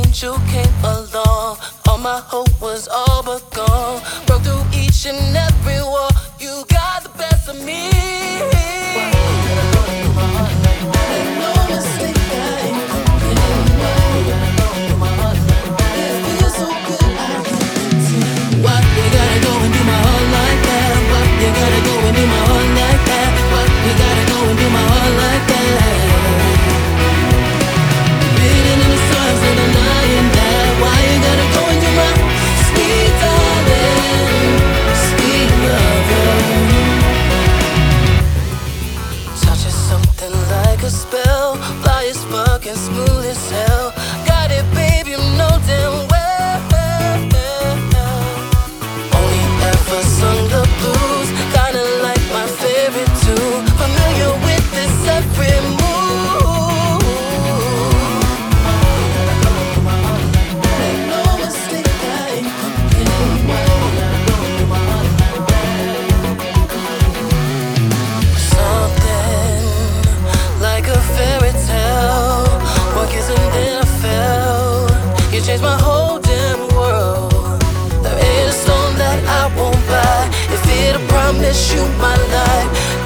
moment you came along, all my hope was all but gone. Broke through each and every wall. You got the best of me. No mistake, I ain't complaining. It feels so good, I can't pretend. Why you gotta go and do my heart like that? Why you gotta go and do my heart like that? Why you gotta go and do my heart like that? Beating in the stars and I'm lying that. Why you gotta go and do my sweet darling, sweet lover? Touch is something like a spell. Fly as fuck and smooth as hell. Got it, babe, you know damn well. Only ever sung the blues, kinda like my favorite tune. Familiar with this every move. Make no mistake, I ain't complaining. Something like a fairy tale. One kiss and then I fell. You changed my whole damn world. There ain't a stone that I won't buy if it'll promise you my life.